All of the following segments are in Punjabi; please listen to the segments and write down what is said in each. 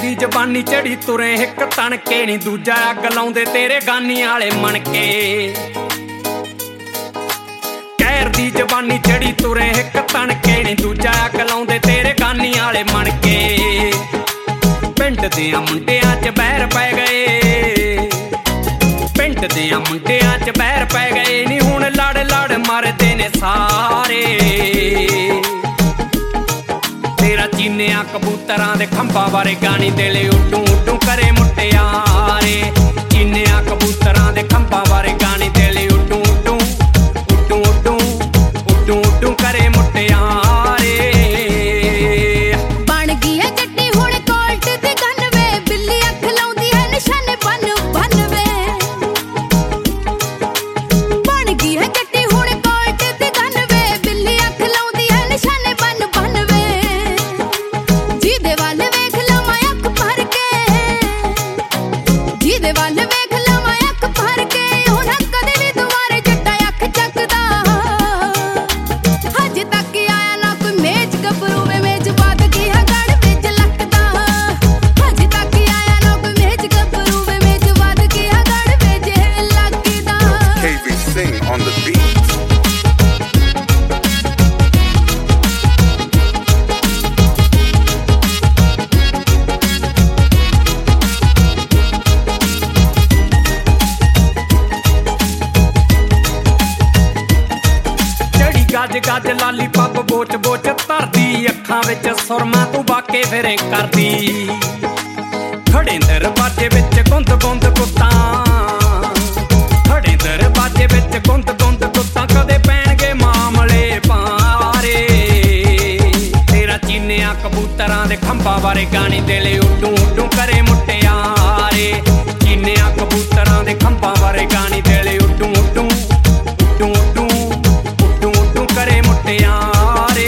ਦੀ ਜ਼ਬਾਨੀ ਚੜੀ ਤੁਰੇ ਇੱਕ ਤਣਕੇ ਨੀ ਦੂਜਾ ਅੱਗ ਲਾਉਂਦੇ ਤੇਰੇ ਗਾਨੀ ਵਾਲੇ ਮਣ ਕੇ ਕਹਿਰ ਦੀ ਜ਼ਬਾਨੀ ਚੜੀ ਤੁਰੇ ਇੱਕ ਤਣਕੇ ਨੀ ਦੂਜਾ ਅੱਗ ਲਾਉਂਦੇ ਤੇਰੇ ਗਾਨੀ ਵਾਲੇ ਮਣ ਕੇ ਪਿੰਡ ਦਿਆਂ ਮੁੰਡਿਆਂ 'ਚ ਬਹਿਰ ਪੈ ਗਏ ਪਿੰਡ ਦਿਆਂ ਮੁੰਡਿਆਂ 'ਚ ਬਹਿਰ ਪੈ ਗਏ ਨੀ ਹੁਣ ਲੜ ਲੜ ਮਰਦੇ ਨੇ ਸਾਰੇ ਤੇਰਾ ਚੀਨਿਆ ਕਬੂਤਰਾਂ ਦੇ ਖੰਭਾਂ ਬਾਰੇ ਗਾਣੀ ਦਿਲ ਉੱਡੂ ਉੱਡੂ ਕਰੇ ਮੁਟਿਆਰੇ ਚੀਨਿਆ ਕਬੂਤਰਾਂ ਦੇ ਖੰਭਾਂ ਬਾਰੇ ਗਾਣੀ ਦਿਲ ਉੱਡੂ ਉੱਡੂ ਉੱਡੂ ਉੱਡੂ ਉੱਡੂ ਉੱਡੂ ਕਰੇ ਮੁਟਿਆਰੇ ਬਣ ਗਈ ਹੈ ਜੱਟੀ ਹੁਣ ਕੋਲਟ ਦੀ ਗਨ ਵੇ ਬਿੱਲੀ ਅੱਖ ਲਾਉਂਦੀ ਹੈ ਨਿਸ਼ਾਨੇ ਬਨ ਬਨ ਵੇ ਬਣ ਗਈ ਹੈ ਜੱਟੀ ਹੁਣ ਕੋਲਟ ਦੀ ਗਨ ਵੇ ਬਿੱਲੀ ਅੱਖ ਲਾਉਂਦੀ ਹੈ ਨਿਸ਼ਾਨੇ ਬਨ ਬਨ ਵੇ ਜਿਹਦੇ ਵੱਲ ਵੇਖ ਲਵਾਂ ਅੱਖ ਭਰ ਕੇ ਜਿਹਦੇ ਵੱਲ ਵੇਖ ਲਵਾਂ ਅੱਖ ਭਰ ਕੇ ਉਹ ਨਾ ਕਦੇ ਵੀ ਦੁਬਾਰੇ ਜੱਟਾ ਅੱਖ ਚੱਕਦਾ ਹਜੇ ਤੱਕ ਆਇਆ ਨਾ ਕੋਈ ਮੇਜ ਗੱਭਰੂ ਵੇ ਮੇਜ ਬਾਦ ਕੀ ਹੈ ਗੜ ਵਿੱਚ ਲੱਕਦਾ ਹਜੇ ਤੱਕ ਆਇਆ ਨਾ ਕੋਈ ਮੇਜ ਗੱਭਰੂ ਵੇ ਮੇਜ ਬਾਦ ਕੀ ਹੈ ਗੜ ਵਿੱਚ ਲੱਗਦਾ KV Sing on the beat. ਗੱਜ ਗੱਜ ਲਾਲੀ ਪੱਪ ਬੋਚ ਬੋਚ ਧਰਦੀ ਅੱਖਾਂ ਵਿੱਚ ਸੁਰਮਾ ਤੂੰ ਬਾਕੇ ਫਿਰੇ ਕਰਦੀ ਖੜੇ ਦਰਵਾਜ਼ੇ ਵਿੱਚ ਗੁੰਦ ਗੁੰਦ ਕੁੱਤਾਂ ਖੜੇ ਦਰਵਾਜ਼ੇ ਵਿੱਚ ਗੁੰਦ ਗੁੰਦ ਕੁੱਤਾਂ ਕਦੇ ਪੈਣਗੇ ਮਾਮਲੇ ਪਾਰੇ ਤੇਰਾ ਚੀਨਿਆ ਕਬੂਤਰਾਂ ਦੇ ਖੰਭਾਂ ਬਾਰੇ ਗਾਣੀ ਦਿਲ ਉੱਡੂ ਉੱਡੂ ਕਰੇ ਮੁਟਿਆਰੇ ਚੀਨਿਆ ਕਬੂਤਰਾਂ ਦੇ ਖੰਭਾਂ ਬਾਰੇ ਗਾਣੀ ਦਿਲ ਉੱਡੂ ਉੱਡੂ ਉੱਡੂ ਉੱਡੂ ਕਰੇ ਮੁਟਿਆਰੇ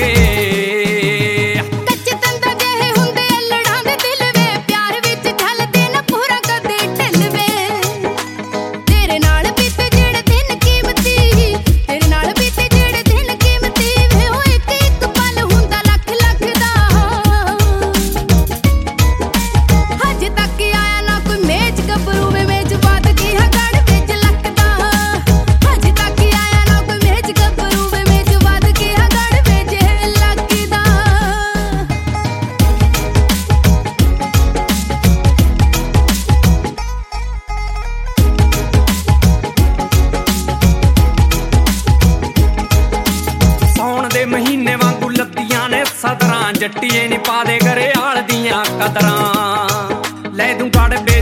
ਕੱਚੇ ਤੰਦਾਂ ਜਿਹੇ ਹੁੰਦੇ ਅਲੜਾਂ ਦੇ ਦਿਲ ਵੇ ਪਿਆਰ ਵਿੱਚ ਢਲਦੇ ਨਾ ਪੂਰਾ ਕਦੇ ਢਿੱਲ ਵੇ ਤੇਰੇ ਨਾਲ ਬੀਤੇ ਜਿਹੜੇ ਦਿਨ ਕੀਮਤੀ ਤੇਰੇ ਨਾਲ ਬੀਤੇ ਜਿਹੜੇ ਦਿਨ ਕੀਮਤੀ ਵੇ ਉਹ ਇੱਕ ਇੱਕ ਪਲ ਹੁੰਦਾ ਲੱਖ ਲੱਖ ਦਾ ਹਜੇ ਤੱਕ ਆਇਆ ਨਾ ਕੋਈ ਮੇਜ ਗੱਭਰੂ ਵੇ ਮੇਜ ਬਾਦ ਕੀ ਹੈ ਗੜ ਵਿੱਚ ਲੱਕਦਾ ਹਜੇ ਤੱਕ ਆਇਆ ਨਾ ਕੋਈ ਮੇਜ ਗੱਭਰੂ ਵੇ ਮੇਜ ਬਾਦ ਕੀ ਹੈ ਗੜ ਵਿੱਚ ਲੱਗਦਾ ਸੌਣ ਦੇ ਮਹੀਨੇ ਵਾਂਗੂ ਲੱਤੀਆਂ ਨੇ ਸਦਰਾਂ ਜੱਟੀਏ ਨੀ ਪਾ ਦੇ ਘਰੇ ਆਲ ਦੀਆਂ ਕਦਰਾਂ ਲੈ ਦੂੰ ਗੜ